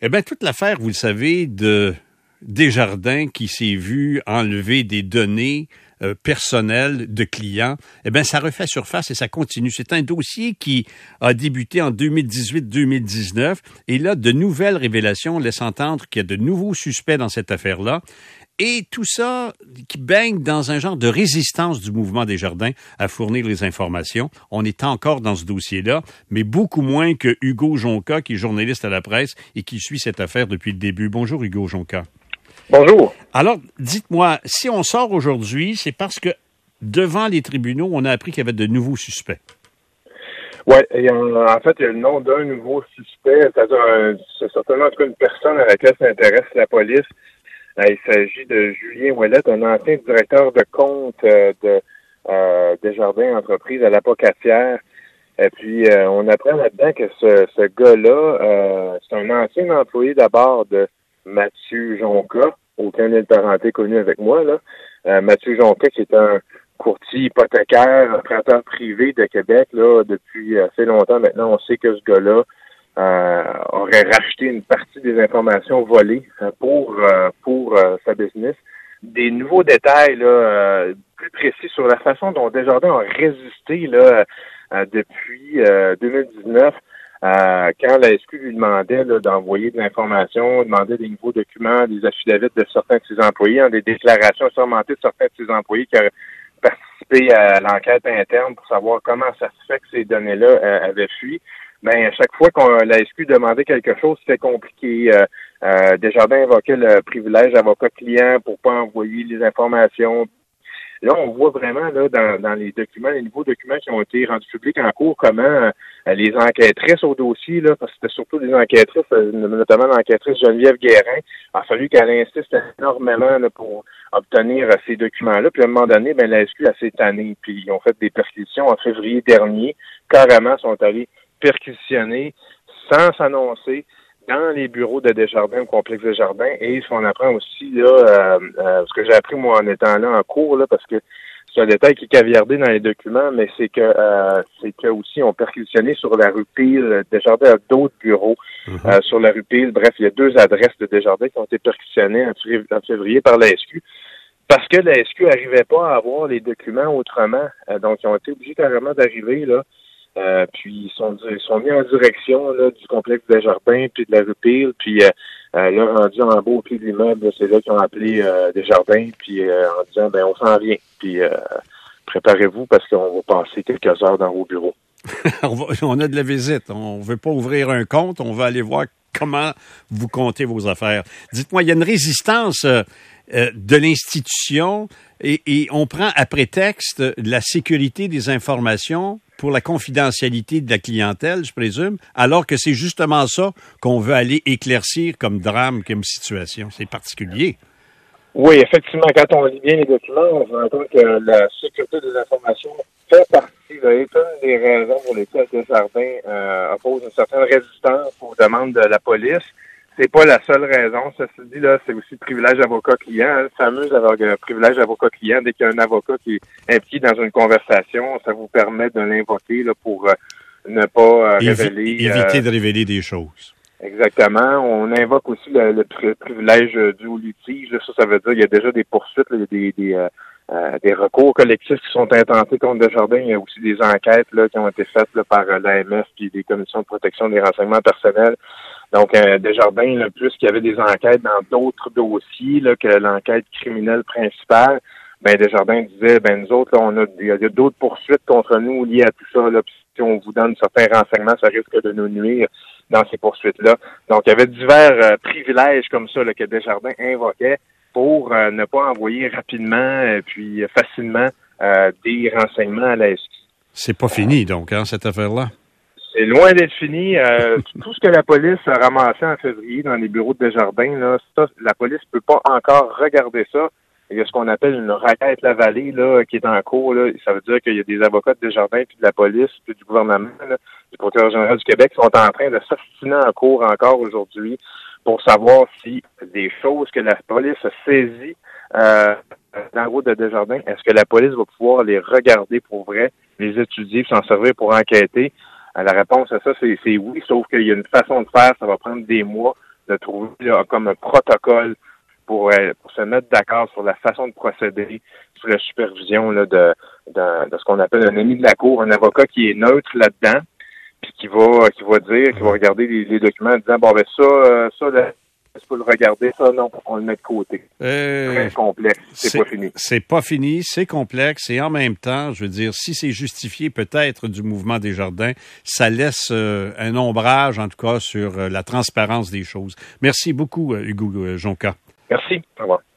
Eh bien, toute l'affaire, vous le savez, de Desjardins qui s'est vu enlever des données personnelles de clients, eh bien, ça refait surface et ça continue. C'est un dossier qui a débuté en 2018-2019 et là, de nouvelles révélations laissent entendre qu'il y a de nouveaux suspects dans cette affaire-là. Et tout ça qui baigne dans un genre de résistance du mouvement Desjardins à fournir les informations. On est encore dans ce dossier-là, mais beaucoup moins que Hugo Jonca, qui est journaliste à la presse et qui suit cette affaire depuis le début. Bonjour, Hugo Jonca. Bonjour. Alors, dites-moi, si on sort aujourd'hui, c'est parce que devant les tribunaux, on a appris qu'il y avait de nouveaux suspects. Oui, en fait, il y a le nom d'un nouveau suspect, c'est-à-dire c'est certainement en tout cas une personne à laquelle s'intéresse la police. Il s'agit de Julien Ouellette, un ancien directeur de compte de Desjardins Entreprises à l'Apocatière. Et puis, on apprend là-dedans que ce gars-là, c'est un ancien employé d'abord de Mathieu Jonca, aucun lien de parenté connu avec moi, là. Mathieu Jonca, qui est un courtier hypothécaire, emprunteur privé de Québec, là, depuis assez longtemps maintenant. On sait que ce gars-là aurait racheté une partie des informations volées pour sa business. Des nouveaux détails là, plus précis sur la façon dont Desjardins a résisté là, depuis 2019 quand la SQ lui demandait là, d'envoyer de l'information, demandait des nouveaux documents, des affidavits de certains de ses employés, des déclarations assermentées de certains de ses employés qui auraient participé à l'enquête interne pour savoir comment ça se fait que ces données-là avaient fui. Ben, à chaque fois qu'on la SQ demandait quelque chose, c'était compliqué. Desjardins invoquait le privilège avocat-client pour pas envoyer les informations. Là, on voit vraiment là dans les documents, les nouveaux documents qui ont été rendus publics en cours, comment les enquêtrices au dossier, là, parce que c'était surtout des enquêtrices, notamment l'enquêtrice Geneviève Guérin, a fallu qu'elle insiste énormément là, pour obtenir ces documents-là. Puis à un moment donné, ben la SQ a s'est tannée. Puis ils ont fait des perquisitions en février dernier. Carrément, sont allés perquisitionner sans s'annoncer dans les bureaux de Desjardins, au complexe Desjardins. Et ce qu'on apprend aussi, là, ce que j'ai appris moi en étant là en cours, là, parce que c'est un détail qui est caviardé dans les documents, mais c'est que aussi on perquisitionné sur la rue Peel. Desjardins a d'autres bureaux sur la rue Peel. Bref, il y a 2 adresses de Desjardins qui ont été perquisitionnées en février par la SQ. Parce que la SQ n'arrivait pas à avoir les documents autrement. Donc, ils ont été obligés carrément d'arriver, là. Puis ils sont mis en direction là, du complexe Desjardins puis de la rue Peel, puis là, rendu en bas au pied de l'immeuble, c'est là qu'ils ont appelé Desjardins, puis en disant ben on s'en vient, puis préparez-vous parce qu'on va passer quelques heures dans vos bureaux. On a de la visite, on veut pas ouvrir un compte, on va aller voir comment vous comptez vos affaires. Dites-moi, il y a une résistance de l'institution et on prend à prétexte la sécurité des informations pour la confidentialité de la clientèle, je présume, alors que c'est justement ça qu'on veut aller éclaircir comme drame, comme situation. C'est particulier. Oui, effectivement, quand on lit bien les documents, on se rend compte que la sécurité des informations fait partie, est une des raisons pour lesquelles Desjardins oppose une certaine résistance aux demandes de la police. C'est pas la seule raison. Ceci dit, là, c'est aussi le privilège avocat-client, le fameux privilège avocat-client. Dès qu'il y a un avocat qui est impliqué dans une conversation, ça vous permet de l'invoquer là, pour ne pas révéler... Éviter de révéler des choses. Exactement. On invoque aussi le privilège du litige. Ça veut dire qu'il y a déjà des poursuites, là, il y a des recours collectifs qui sont intentés contre Desjardins. Il y a aussi des enquêtes là, qui ont été faites là, par l'AMF et des commissions de protection des renseignements personnels. Donc, Desjardins, là, plus qu'il y avait des enquêtes dans d'autres dossiers là, que l'enquête criminelle principale, ben Desjardins disait, ben nous autres, là, il y a d'autres poursuites contre nous liées à tout ça. Là, puis si on vous donne certains renseignements, ça risque de nous nuire dans ces poursuites-là. Donc, il y avait divers privilèges comme ça là, que Desjardins invoquait pour ne pas envoyer rapidement puis facilement des renseignements à la SQ. C'est pas fini, donc, hein, cette affaire-là? C'est loin d'être fini. Tout ce que la police a ramassé en février dans les bureaux de Desjardins, là, ça, la police peut pas encore regarder ça. Il y a ce qu'on appelle une requête La Vallée là, qui est en cours. Là. Ça veut dire qu'il y a des avocats de Desjardins, puis de la police, puis du gouvernement, là, du procureur général du Québec, qui sont en train de s'obstiner en cours encore aujourd'hui pour savoir si des choses que la police a saisies dans le route de Desjardins, est-ce que la police va pouvoir les regarder pour vrai, les étudier, s'en servir pour enquêter? La réponse à ça, c'est oui, sauf qu'il y a une façon de faire, ça va prendre des mois de trouver là, comme un protocole pour se mettre d'accord sur la façon de procéder sous la supervision là, de ce qu'on appelle un ami de la cour, un avocat qui est neutre là-dedans, puis qui va regarder les documents en disant, bon, ben ça, là, est-ce que le regarder, ça, non, on le met de côté. Très complexe, c'est pas fini. C'est pas fini, c'est complexe, et en même temps, je veux dire, si c'est justifié peut-être du mouvement Desjardins, ça laisse un ombrage, en tout cas, sur la transparence des choses. Merci beaucoup, Hugo Jonca. Merci. Au revoir.